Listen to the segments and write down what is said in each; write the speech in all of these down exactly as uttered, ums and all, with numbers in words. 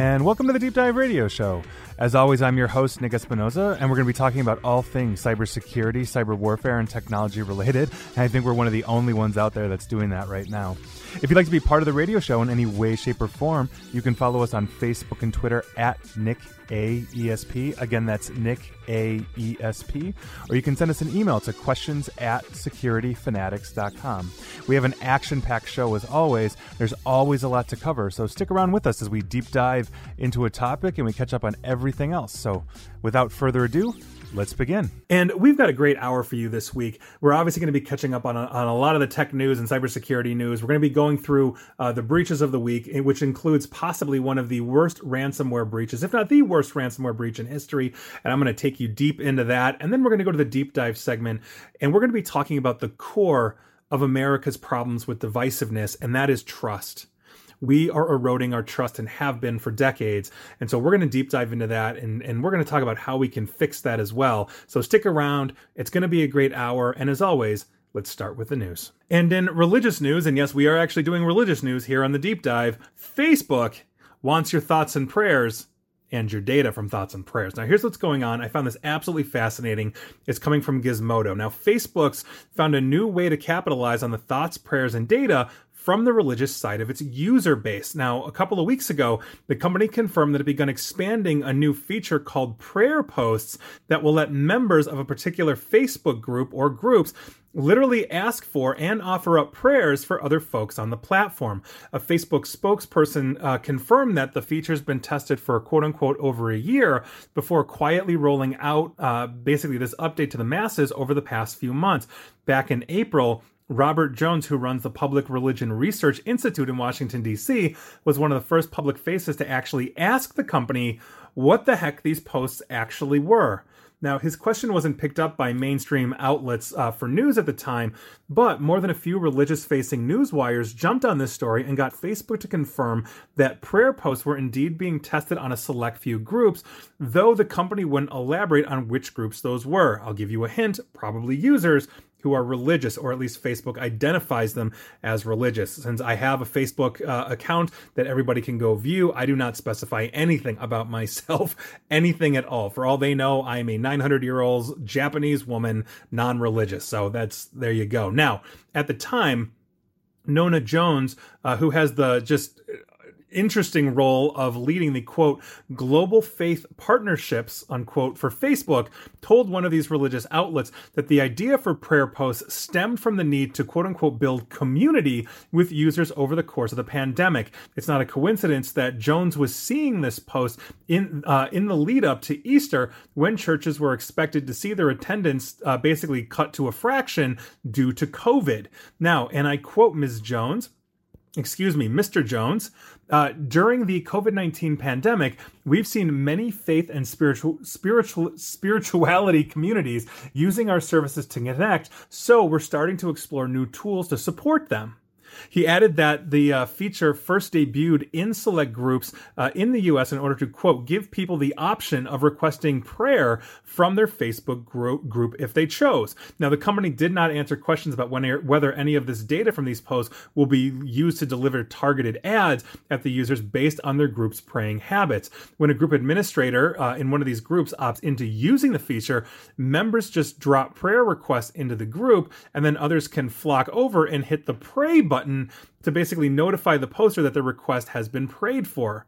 and welcome to the Deep Dive Radio Show. As always, I'm your host, Nick Espinoza, and we're going to be talking about all things cybersecurity, cyber warfare, and technology related. And I think we're one of the only ones out there that's doing that right now. If you'd like to be part of the radio show in any way, shape, or form, you can follow us on Facebook and Twitter at Nick A E S P. Again, that's Nick A E S P. Or you can send us an email to questions at security fanatics dot com. We have an action-packed show as always. There's always a lot to cover, so stick around with us as we deep dive into a topic and we catch up on everything else. So without further ado, let's begin. And we've got a great hour for you this week. We're obviously going to be catching up on a, on a lot of the tech news and cybersecurity news. We're going to be going through uh, the breaches of the week, which includes possibly one of the worst ransomware breaches, if not the worst ransomware breach in history. And I'm going to take you deep into that. And then we're going to go to the deep dive segment, and we're going to be talking about the core of America's problems with divisiveness, and that is trust. We are eroding our trust and have been for decades. And so we're going to deep dive into that, and, and we're going to talk about how we can fix that as well. So stick around. It's going to be a great hour. And as always, let's start with the news. And in religious news, and yes, we are actually doing religious news here on the deep dive, Facebook wants your thoughts and prayers and your data from thoughts and prayers. Now, here's what's going on. I found this absolutely fascinating. It's coming from Gizmodo. Now, Facebook's found a new way to capitalize on the thoughts, prayers, and data from the religious side of its user base. Now, a couple of weeks ago, the company confirmed that it begun expanding a new feature called prayer posts that will let members of a particular Facebook group or groups literally ask for and offer up prayers for other folks on the platform. A Facebook spokesperson uh, confirmed that the feature's been tested for quote unquote over a year before quietly rolling out uh, basically this update to the masses over the past few months. Back in April, Robert Jones, who runs the Public Religion Research Institute in Washington, D C, was one of the first public faces to actually ask the company what the heck these posts actually were. Now, his question wasn't picked up by mainstream outlets uh, for news at the time, but more than a few religious-facing news wires jumped on this story and got Facebook to confirm that prayer posts were indeed being tested on a select few groups, though the company wouldn't elaborate on which groups those were. I'll give you a hint, probably users who are religious, or at least Facebook identifies them as religious. Since I have a Facebook uh, account that everybody can go view, I do not specify anything about myself, anything at all. For all they know, I am a nine hundred year old Japanese woman, non-religious. So that's, there you go. Now, at the time, Nona Jones, uh, who has the just interesting role of leading the, quote, global faith partnerships, unquote, for Facebook, told one of these religious outlets that the idea for prayer posts stemmed from the need to, quote unquote, build community with users over the course of the pandemic. It's not a coincidence that Jones was seeing this post in uh, in the lead up to Easter, when churches were expected to see their attendance uh, basically cut to a fraction due to COVID. Now, and I quote Miz Jones, excuse me, Mister Jones, uh, during the COVID nineteen pandemic, we've seen many faith and spiritual, spiritual, spirituality communities using our services to connect, so we're starting to explore new tools to support them. He added that the uh, feature first debuted in select groups uh, in the U S in order to, quote, give people the option of requesting prayer from their Facebook gro- group if they chose. Now, the company did not answer questions about when, whether any of this data from these posts will be used to deliver targeted ads at the users based on their group's praying habits. When a group administrator uh, in one of these groups opts into using the feature, members just drop prayer requests into the group, and then others can flock over and hit the pray button to basically notify the poster that the request has been prayed for.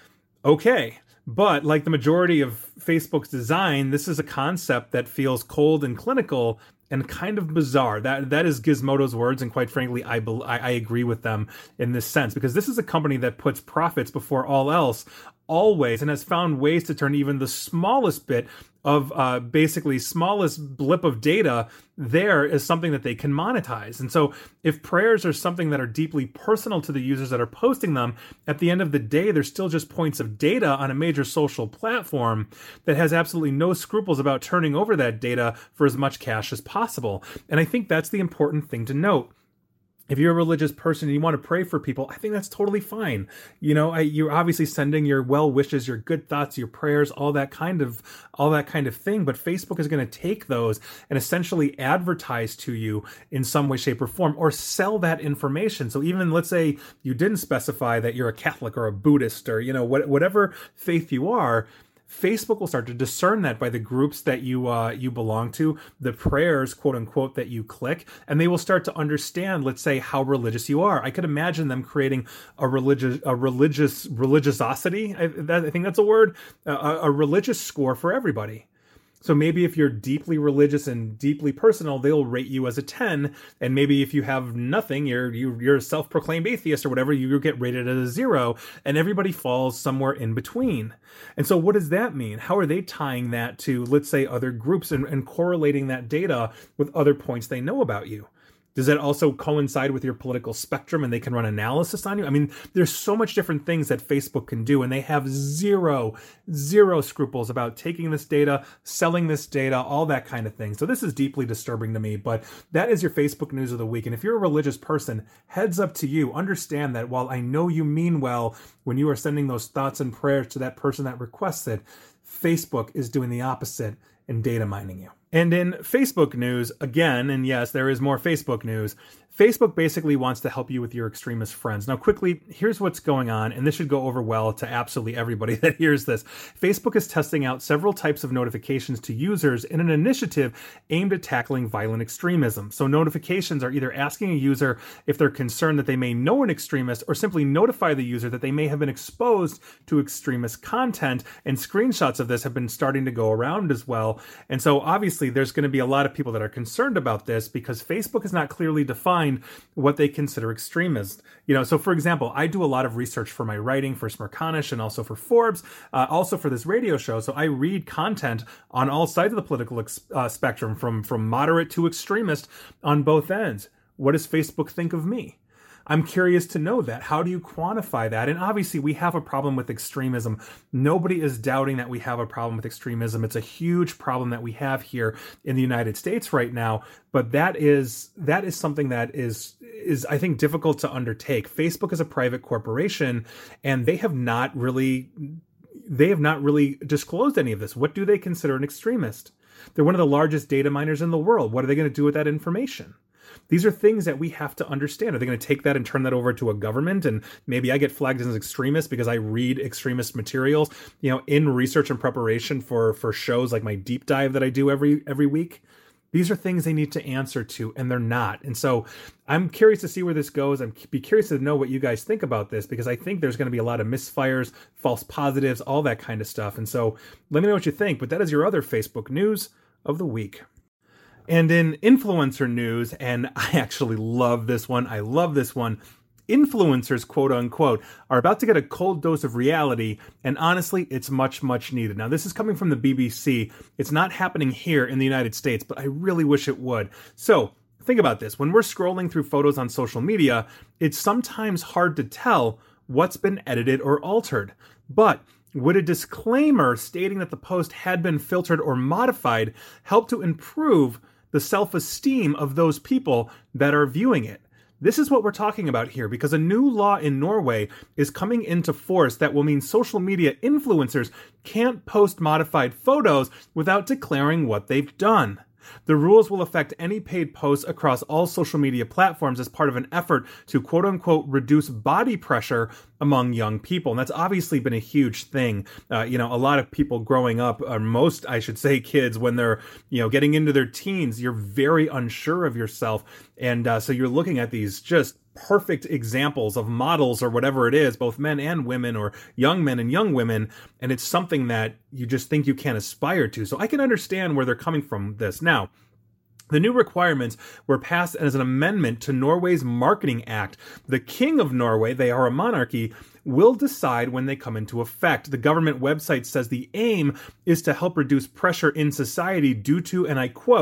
Okay, but like the majority of Facebook's design, this is a concept that feels cold and clinical and kind of bizarre. That that is Gizmodo's words, and quite frankly, I, be, I I agree with them in this sense, because this is a company that puts profits before all else, always, and has found ways to turn even the smallest bit of uh, basically smallest blip of data there is something that they can monetize. And so if prayers are something that are deeply personal to the users that are posting them, at the end of the day, they're still just points of data on a major social platform that has absolutely no scruples about turning over that data for as much cash as possible. And I think that's the important thing to note. If you're a religious person and you want to pray for people, I think that's totally fine. You know, I, you're obviously sending your well wishes, your good thoughts, your prayers, all that kind of, all that kind of thing. But Facebook is going to take those and essentially advertise to you in some way, shape, or form, or sell that information. So even let's say you didn't specify that you're a Catholic or a Buddhist or, you know, what, whatever faith you are, Facebook will start to discern that by the groups that you uh, you belong to, the prayers, quote unquote, that you click, and they will start to understand, let's say, how religious you are. I could imagine them creating a religious a religious religiosity. I, that, I think that's a word, a, a religious score for everybody. So maybe if you're deeply religious and deeply personal, they'll rate you as a ten. And maybe if you have nothing, you're you, you're a self-proclaimed atheist or whatever, you get rated as a zero. And everybody falls somewhere in between. And so what does that mean? How are they tying that to, let's say, other groups and, and correlating that data with other points they know about you? Does that also coincide with your political spectrum and they can run analysis on you? I mean, there's so much different things that Facebook can do, and they have zero, zero scruples about taking this data, selling this data, all that kind of thing. So this is deeply disturbing to me, but that is your Facebook news of the week. And if you're a religious person, heads up to you. Understand that while I know you mean well when you are sending those thoughts and prayers to that person that requests it, Facebook is doing the opposite and data mining you. And in Facebook news, again, and yes, there is more Facebook news, Facebook basically wants to help you with your extremist friends. Now, quickly, here's what's going on, and this should go over well to absolutely everybody that hears this. Facebook is testing out several types of notifications to users in an initiative aimed at tackling violent extremism. So notifications are either asking a user if they're concerned that they may know an extremist, or simply notify the user that they may have been exposed to extremist content, and screenshots of this have been starting to go around as well. And so obviously there's going to be a lot of people that are concerned about this because Facebook has not clearly defined what they consider extremist. You know, so for example, I do a lot of research for my writing for Smerconish and also for Forbes, uh, also for this radio show. So I read content on all sides of the political ex- uh, spectrum, from, from moderate to extremist on both ends. What does Facebook think of me? I'm curious to know that. How do you quantify that? And obviously we have a problem with extremism. Nobody is doubting that we have a problem with extremism. It's a huge problem that we have here in the United States right now. But that is that is something that is is I think difficult to undertake. Facebook is a private corporation, and they have not really they have not really disclosed any of this. What do they consider an extremist? They're one of the largest data miners in the world. What are they going to do with that information? These are things that we have to understand. Are they going to take that and turn that over to a government? And maybe I get flagged as an extremist because I read extremist materials, you know, in research and preparation for, for shows like my deep dive that I do every, every week. These are things they need to answer to, and they're not. And so I'm curious to see where this goes. I'm be curious to know what you guys think about this, because I think there's going to be a lot of misfires, false positives, all that kind of stuff. And so let me know what you think. But that is your other Facebook news of the week. And in influencer news, and I actually love this one, I love this one, influencers, quote unquote, are about to get a cold dose of reality, and honestly, it's much, much needed. Now, this is coming from the B B C. It's not happening here in the United States, but I really wish it would. So, think about this. When we're scrolling through photos on social media, it's sometimes hard to tell what's been edited or altered. But would a disclaimer stating that the post had been filtered or modified help to improve the self-esteem of those people that are viewing it? This is what we're talking about here, because a new law in Norway is coming into force that will mean social media influencers can't post modified photos without declaring what they've done. The rules will affect any paid posts across all social media platforms as part of an effort to quote-unquote reduce body pressure among young people. And that's obviously been a huge thing. Uh, you know, a lot of people growing up, or most, I should say, kids, when they're, you know, getting into their teens, you're very unsure of yourself. And uh, so you're looking at these just perfect examples of models or whatever it is, both men and women, or young men and young women, and it's something that you just think you can't aspire to. So I can understand where they're coming from this. Now, the new requirements were passed as an amendment to Norway's Marketing Act. The King of Norway, they are a monarchy, will decide when they come into effect. The government website says the aim is to help reduce pressure in society due to, and I quote,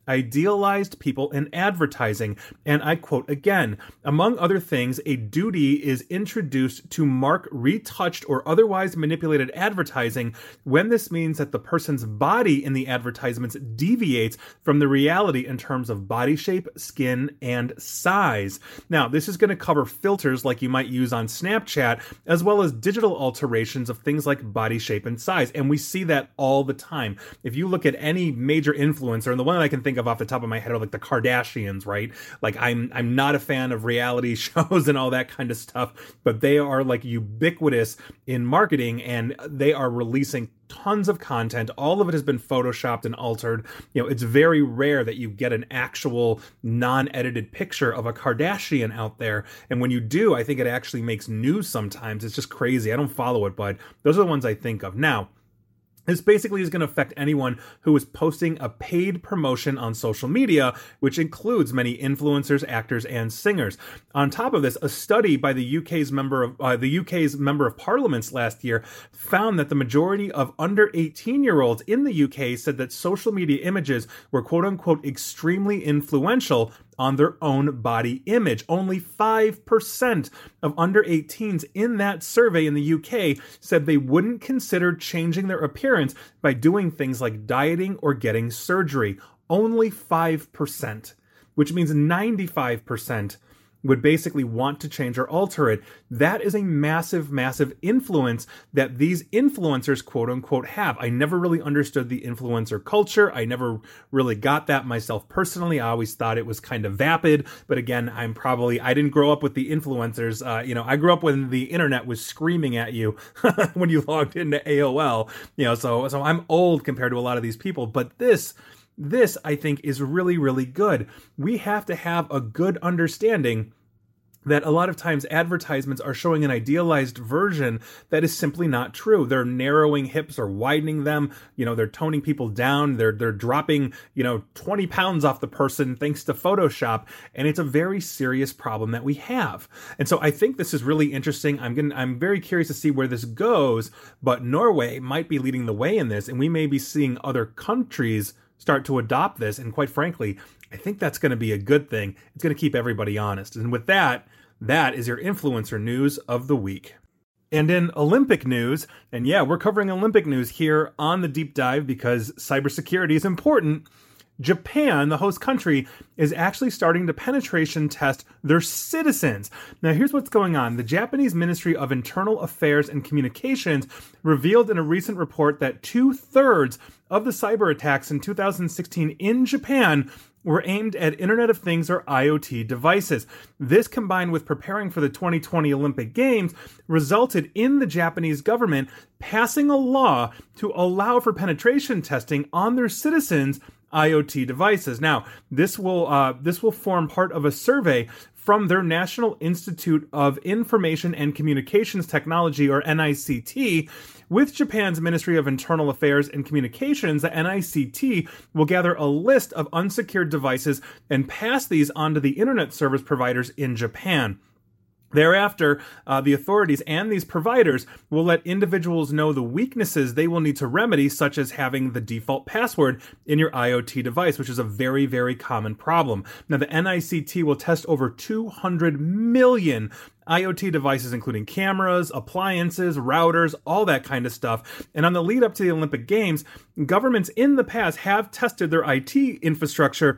idealized people in advertising. And I quote again, among other things, a duty is introduced to mark retouched or otherwise manipulated advertising when this means that the person's body in the advertisements deviates from the reality in terms of body shape, skin, and size. Now, this is going to cover filters like you might use on Snapchat, as well as digital alterations of things like body shape and size. And we see that all the time. If you look at any major influencer, and the one that I can think of off the top of my head are like the Kardashians, right? Like I'm I'm not a fan of reality shows and all that kind of stuff, but they are like ubiquitous in marketing, and they are releasing tons of content. All of it has been photoshopped and altered. You know, it's very rare that you get an actual non-edited picture of a Kardashian out there. And when you do, I think it actually makes news sometimes. It's just crazy. I don't follow it, but those are the ones I think of. Now, this basically is going to affect anyone who is posting a paid promotion on social media, which includes many influencers, actors, and singers. On top of this, a study by the U K's member of uh, the U K's member of Parliaments last year found that the majority of under eighteen-year-olds in the U K said that social media images were "quote unquote" extremely influential on their own body image. Only five percent of under eighteens in that survey in the U K said they wouldn't consider changing their appearance by doing things like dieting or getting surgery. Only five percent, which means ninety-five percent would basically want to change or alter it. That is a massive, massive influence that these influencers, quote unquote, have. I never really understood the influencer culture. I never really got that myself personally. I always thought it was kind of vapid. But again, I'm probably, I didn't grow up with the influencers. Uh, you know, I grew up when the internet was screaming at you when you logged into A O L. You know, so, so I'm old compared to a lot of these people. But this, This, I think, is really, really good. We have to have a good understanding that a lot of times advertisements are showing an idealized version that is simply not true. They're narrowing hips or widening them. You know, they're toning people down. They're they're dropping, you know, twenty pounds off the person thanks to Photoshop. And it's a very serious problem that we have. And so I think this is really interesting. I'm going I'm very curious to see where this goes, but Norway might be leading the way in this, and we may be seeing other countries start to adopt this. And quite frankly, I think that's going to be a good thing. It's going to keep everybody honest. And with that, that is your influencer news of the week. And in Olympic news, and yeah, we're covering Olympic news here on the Deep Dive because cybersecurity is important. Japan, the host country, is actually starting to penetration test their citizens. Now, here's what's going on. The Japanese Ministry of Internal Affairs and Communications revealed in a recent report that two-thirds of the cyber attacks in two thousand sixteen in Japan were aimed at Internet of Things or IoT devices. This, combined with preparing for the twenty twenty Olympic Games, resulted in the Japanese government passing a law to allow for penetration testing on their citizens' IoT devices. Now, this will uh, this will form part of a survey from their National Institute of Information and Communications Technology, or N I C T. With Japan's Ministry of Internal Affairs and Communications, the N I C T will gather a list of unsecured devices and pass these on to the internet service providers in Japan. Thereafter, uh, the authorities and these providers will let individuals know the weaknesses they will need to remedy, such as having the default password in your IoT device, which is a very, very common problem. Now, the N I C T will test over two hundred million IoT devices, including cameras, appliances, routers, all that kind of stuff. And on the lead up to the Olympic Games, governments in the past have tested their I T infrastructure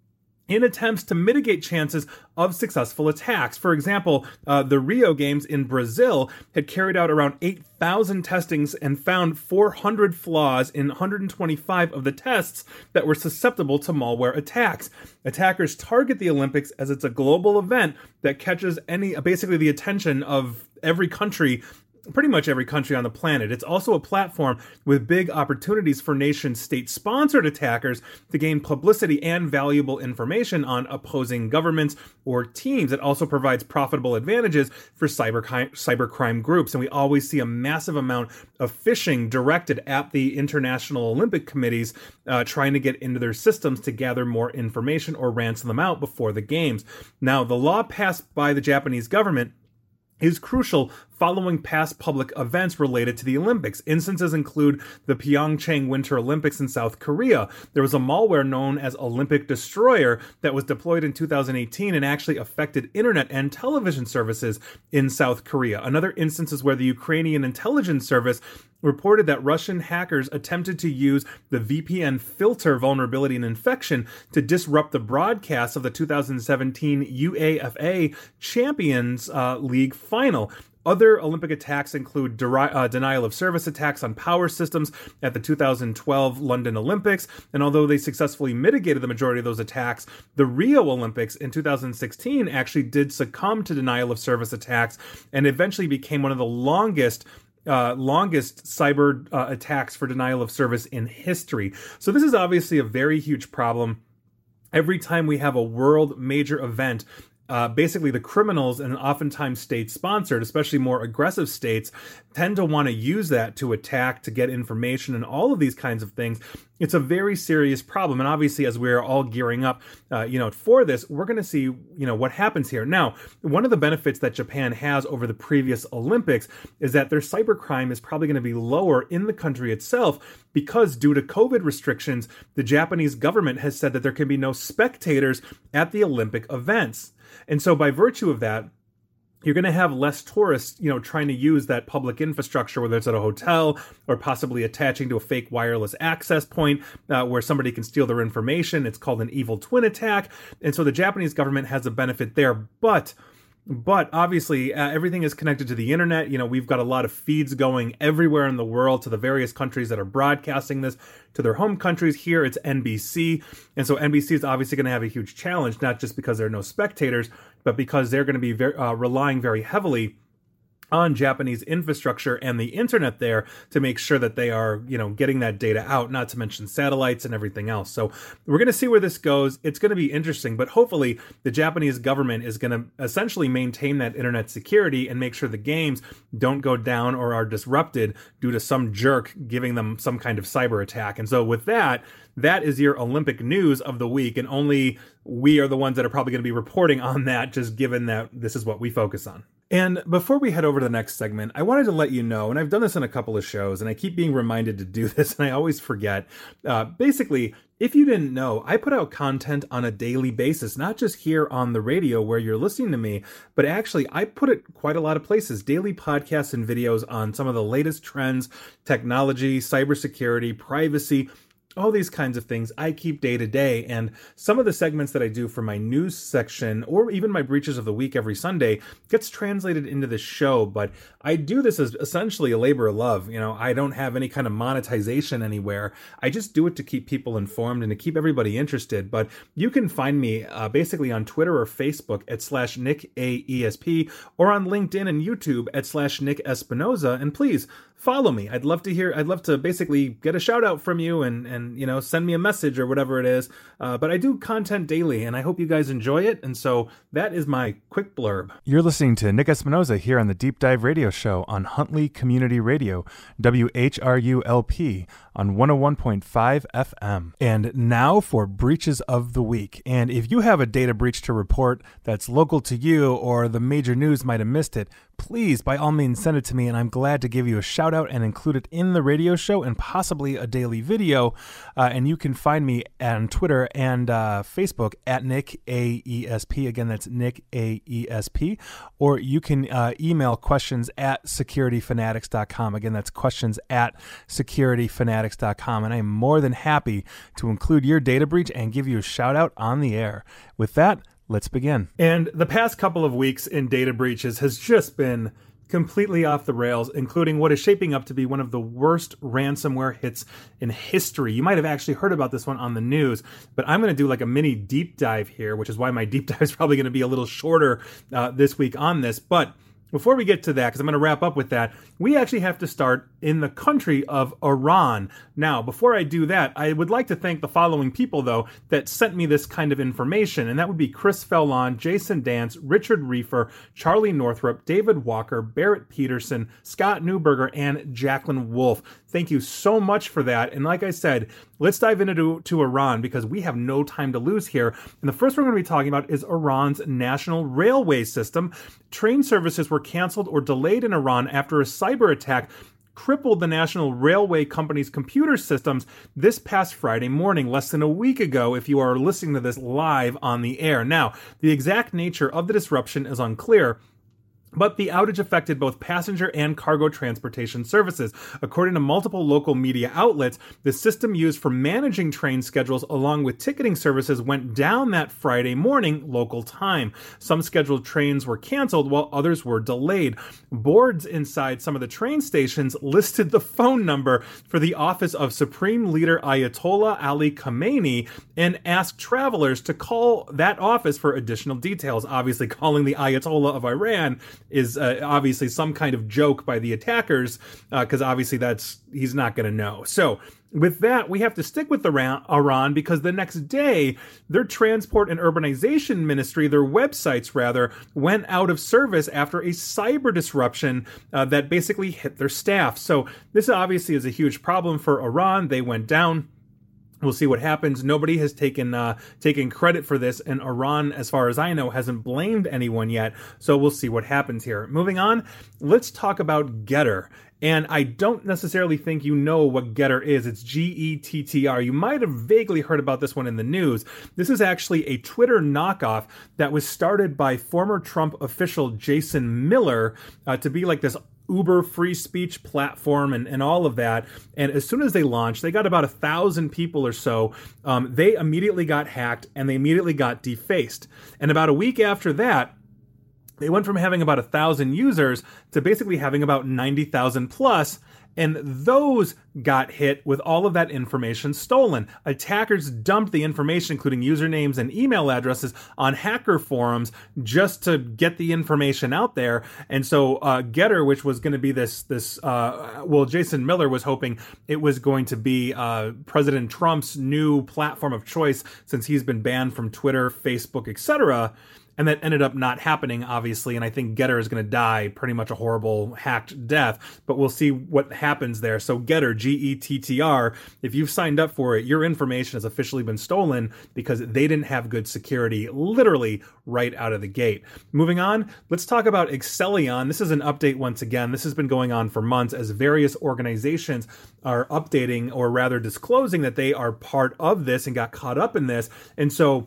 in attempts to mitigate chances of successful attacks. For example, uh, the Rio Games in Brazil had carried out around eight thousand testings and found four hundred flaws in one hundred twenty-five of the tests that were susceptible to malware attacks. Attackers target the Olympics as it's a global event that catches any basically the attention of every country, pretty much every country on the planet. It's also a platform with big opportunities for nation state-sponsored attackers to gain publicity and valuable information on opposing governments or teams. It also provides profitable advantages for cyber cybercrime groups. And we always see a massive amount of phishing directed at the International Olympic Committees uh, trying to get into their systems to gather more information or ransom them out before the games. Now, the law passed by the Japanese government is crucial following past public events related to the Olympics. Instances include the Pyeongchang Winter Olympics in South Korea. There was a malware known as Olympic Destroyer that was deployed in two thousand eighteen and actually affected internet and television services in South Korea. Another instance is where the Ukrainian intelligence service reported that Russian hackers attempted to use the V P N filter vulnerability and infection to disrupt the broadcast of the two thousand seventeen U A F A Champions uh, League final. Other Olympic attacks include deri- uh, denial of service attacks on power systems at the two thousand twelve London Olympics, and although they successfully mitigated the majority of those attacks, the Rio Olympics in two thousand sixteen actually did succumb to denial of service attacks and eventually became one of the longest Uh, longest cyber uh, attacks for denial of service in history. So this is obviously a very huge problem. Every time we have a world major event, Uh, basically the criminals, and oftentimes state-sponsored, especially more aggressive states, tend to want to use that to attack, to get information, and all of these kinds of things. It's a very serious problem, and obviously as we're all gearing up, uh, you know, for this, we're going to see, you know, what happens here. Now, one of the benefits that Japan has over the previous Olympics is that their cybercrime is probably going to be lower in the country itself because due to COVID restrictions, the Japanese government has said that there can be no spectators at the Olympic events. And so by virtue of that, you're going to have less tourists, you know, trying to use that public infrastructure, whether it's at a hotel or possibly attaching to a fake wireless access point uh, where somebody can steal their information. It's called an evil twin attack. And so the Japanese government has a benefit there. But But obviously, uh, everything is connected to the internet. You know, we've got a lot of feeds going everywhere in the world to the various countries that are broadcasting this to their home countries. Here, it's N B C. And so N B C is obviously going to have a huge challenge, not just because there are no spectators, but because they're going to be very, uh, relying very heavily on Japanese infrastructure and the internet there to make sure that they are, you know, getting that data out, not to mention satellites and everything else. So we're going to see where this goes. It's going to be interesting, but hopefully the Japanese government is going to essentially maintain that internet security and make sure the games don't go down or are disrupted due to some jerk giving them some kind of cyber attack. And so with that, that is your Olympic news of the week, and only we are the ones that are probably going to be reporting on that, just given that this is what we focus on. And before we head over to the next segment, I wanted to let you know, and I've done this in a couple of shows, and I keep being reminded to do this, and I always forget. Uh, basically, if you didn't know, I put out content on a daily basis, not just here on the radio where you're listening to me, but actually I put it quite a lot of places, daily podcasts and videos on some of the latest trends, technology, cybersecurity, privacy, all these kinds of things I keep day to day. And some of the segments that I do for my news section, or even my Breaches of the Week every Sunday, gets translated into the show. But I do this as essentially a labor of love. You know, I don't have any kind of monetization anywhere. I just do it to keep people informed and to keep everybody interested. But you can find me uh, basically on Twitter or Facebook at slash Nick A E S P, or on LinkedIn and YouTube at slash Nick Espinoza. And please follow me. I'd love to hear, I'd love to basically get a shout out from you and, and, you know, send me a message or whatever it is. Uh, but I do content daily and I hope you guys enjoy it. And so that is my quick blurb. You're listening to Nick Espinoza here on the Deep Dive Radio Show on Huntley Community Radio, W H R U L P on one oh one point five F M. And now for Breaches of the Week. And if you have a data breach to report that's local to you or the major news might have missed it, please, by all means, send it to me, and I'm glad to give you a shout out and include it in the radio show and possibly a daily video. Uh, and you can find me on Twitter and uh, Facebook at Nick A E S P. Again, that's Nick A E S P. Or you can uh, email questions at security fanatics dot com. Again, that's questions at security fanatics dot com. And I'm more than happy to include your data breach and give you a shout out on the air. With that, let's begin. And the past couple of weeks in data breaches has just been completely off the rails, including what is shaping up to be one of the worst ransomware hits in history. You might have actually heard about this one on the news, but I'm going to do like a mini deep dive here, which is why my deep dive is probably going to be a little shorter uh, this week on this. But before we get to that, because I'm going to wrap up with that, we actually have to start in the country of Iran. Now, before I do that, I would like to thank the following people, though, that sent me this kind of information, and that would be Chris Fellon, Jason Dance, Richard Reefer, Charlie Northrup, David Walker, Barrett Peterson, Scott Newberger, and Jacqueline Wolf. Thank you so much for that. And like I said, let's dive into to Iran because we have no time to lose here. And the first one we're going to be talking about is Iran's national railway system. Train services were canceled or delayed in Iran after a cyber attack crippled the national railway company's computer systems this past Friday morning, less than a week ago, if you are listening to this live on the air. Now, the exact nature of the disruption is unclear, but the outage affected both passenger and cargo transportation services. According to multiple local media outlets, the system used for managing train schedules along with ticketing services went down that Friday morning local time. Some scheduled trains were canceled while others were delayed. Boards inside some of the train stations listed the phone number for the office of Supreme Leader Ayatollah Ali Khamenei and asked travelers to call that office for additional details. Obviously, calling the Ayatollah of Iran is uh, obviously some kind of joke by the attackers, because uh, obviously that's he's not going to know. So with that, we have to stick with Iran, Iran because the next day, their transport and urbanization ministry, their websites rather, went out of service after a cyber disruption uh, that basically hit their staff. So this obviously is a huge problem for Iran. They went down. We'll see what happens. Nobody has taken uh, taken credit for this, and Iran, as far as I know, hasn't blamed anyone yet. So we'll see what happens here. Moving on, let's talk about Gettr. And I don't necessarily think you know what Gettr is. It's G E T T R. You might have vaguely heard about this one in the news. This is actually a Twitter knockoff that was started by former Trump official Jason Miller uh, to be like this Uber free speech platform and, and all of that. And as soon as they launched, they got about a thousand people or so. Um, they immediately got hacked and they immediately got defaced. And about a week after that, they went from having about a thousand users to basically having about ninety thousand plus. And those got hit with all of that information stolen. Attackers dumped the information, including usernames and email addresses, on hacker forums just to get the information out there. And so uh, Gettr, which was going to be this, this uh, well, Jason Miller was hoping it was going to be uh, President Trump's new platform of choice since he's been banned from Twitter, Facebook, et cetera. And that ended up not happening, obviously, and I think Gettr is going to die pretty much a horrible hacked death, but we'll see what happens there. So Gettr, G E T T R, if you've signed up for it, your information has officially been stolen because they didn't have good security, literally right out of the gate. Moving on, let's talk about Accellion. This is an update once again. This has been going on for months as various organizations are updating, or rather disclosing that they are part of this and got caught up in this. And so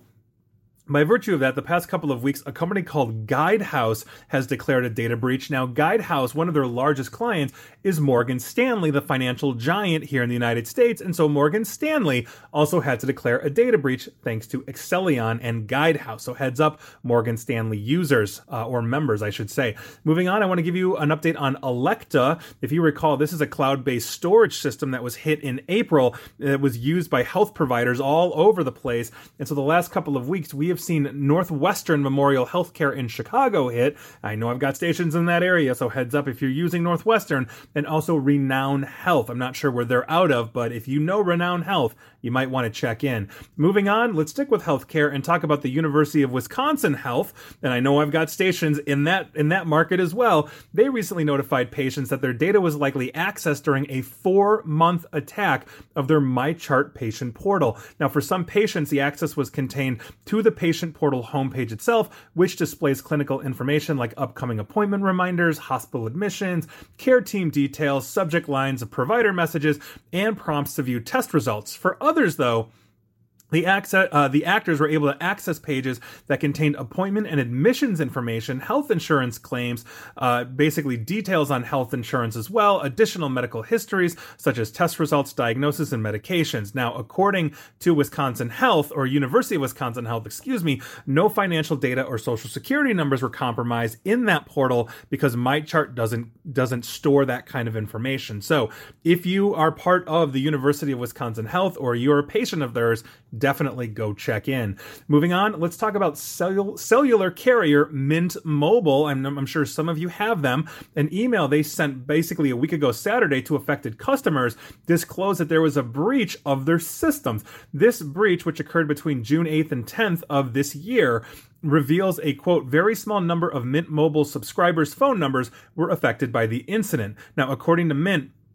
by virtue of that, the past couple of weeks, a company called Guidehouse has declared a data breach. Now, Guidehouse, one of their largest clients, is Morgan Stanley, the financial giant here in the United States. And so Morgan Stanley also had to declare a data breach thanks to Accellion and Guidehouse. So heads up, Morgan Stanley users, uh, or members, I should say. Moving on, I want to give you an update on Elekta. If you recall, this is a cloud-based storage system that was hit in April. It was used by health providers all over the place. And so the last couple of weeks, we have seen Northwestern Memorial Healthcare in Chicago hit. I know I've got stations in that area, so heads up if you're using Northwestern, and also Renown Health. I'm not sure where they're out of, but if you know Renown Health, you might want to check in. Moving on, let's stick with healthcare and talk about the University of Wisconsin Health. And I know I've got stations in that in that market as well. They recently notified patients that their data was likely accessed during a four-month attack of their MyChart patient portal. Now, for some patients, the access was contained to the patient portal homepage itself, which displays clinical information like upcoming appointment reminders, hospital admissions, care team details, subject lines of provider messages, and prompts to view test results. For others, though, The, access, uh, the actors were able to access pages that contained appointment and admissions information, health insurance claims, uh, basically details on health insurance as well, additional medical histories such as test results, diagnosis, and medications. Now, according to Wisconsin Health, or University of Wisconsin Health, excuse me, no financial data or social security numbers were compromised in that portal because MyChart doesn't doesn't store that kind of information. So, if you are part of the University of Wisconsin Health or you're a patient of theirs, definitely go check in. Moving on, let's talk about cellul- cellular carrier Mint Mobile. I'm, I'm sure some of you have them. An email they sent basically a week ago Saturday to affected customers disclosed that there was a breach of their systems. This breach, which occurred between June eighth and tenth of this year, reveals a, quote, very small number of Mint Mobile subscribers' phone numbers were affected by the incident. Now, according to Mint,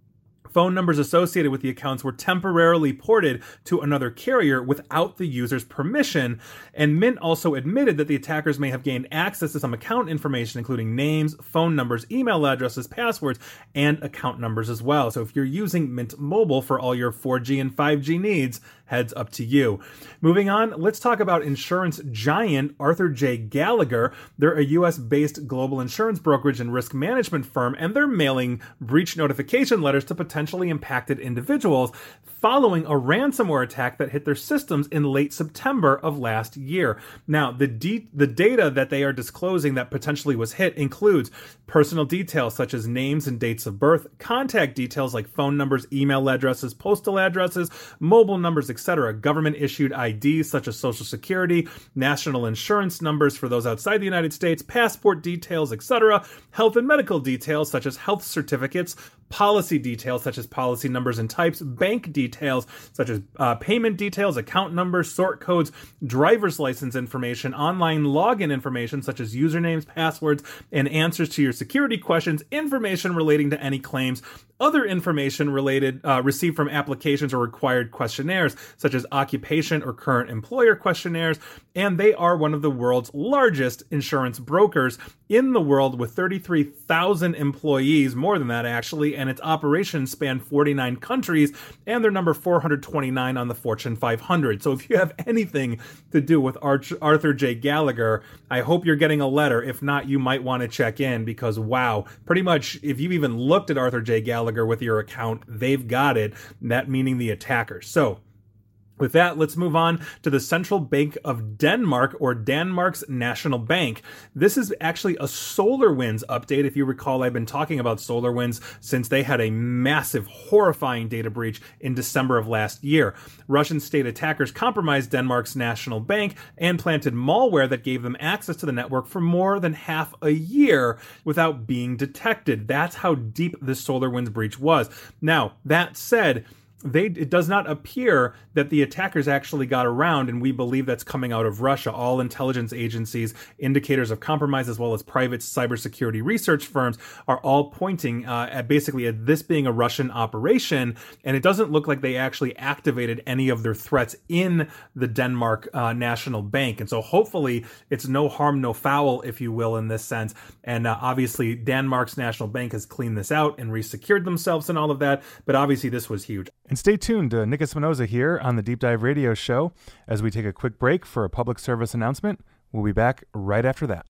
Phone numbers associated with the accounts were temporarily ported to another carrier without the user's permission, and Mint also admitted that the attackers may have gained access to some account information, including names, phone numbers, email addresses, passwords, and account numbers as well. So if you're using Mint Mobile for all your four G and five G needs, heads up to you. Moving on, let's talk about insurance giant Arthur J. Gallagher. They're a U S-based global insurance brokerage and risk management firm, and they're mailing breach notification letters to potentially impacted individuals following a ransomware attack that hit their systems in late September of last year. Now, the de- the data that they are disclosing that potentially was hit includes personal details such as names and dates of birth, contact details like phone numbers, email addresses, postal addresses, mobile numbers, et cetera, government-issued I Ds such as Social Security, national insurance numbers for those outside the United States, passport details, et cetera, health and medical details such as health certificates, policy details such as policy numbers and types, bank details such as uh, payment details, account numbers, sort codes, driver's license information, online login information such as usernames, passwords, and answers to your security questions, information relating to any claims, other information related uh, received from applications or required questionnaires such as occupation or current employer questionnaires, and they are one of the world's largest insurance brokers in the world with thirty-three thousand employees, more than that actually, and its operations span forty-nine countries, and they're number four hundred twenty-nine on the Fortune five hundred. So if you have anything to do with Arch- Arthur J. Gallagher, I hope you're getting a letter. If not, you might want to check in because, wow, pretty much if you've even looked at Arthur J. Gallagher with your account, they've got it, that meaning the attackers. So with that, let's move on to the Central Bank of Denmark, or Denmark's National Bank. This is actually a SolarWinds update. If you recall, I've been talking about SolarWinds since they had a massive, horrifying data breach in December of last year. Russian state attackers compromised Denmark's national bank and planted malware that gave them access to the network for more than half a year without being detected. That's how deep this SolarWinds breach was. Now, that said, They, it does not appear that the attackers actually got around, and we believe that's coming out of Russia. All intelligence agencies, indicators of compromise, as well as private cybersecurity research firms are all pointing uh, at basically at this being a Russian operation, and it doesn't look like they actually activated any of their threats in the Denmark uh, National Bank. And so hopefully it's no harm, no foul, if you will, in this sense. And uh, obviously Denmark's National Bank has cleaned this out and resecured themselves and all of that, but obviously this was huge. And stay tuned to Nick Espinoza here on the Deep Dive Radio Show as we take a quick break for a public service announcement. We'll be back right after that.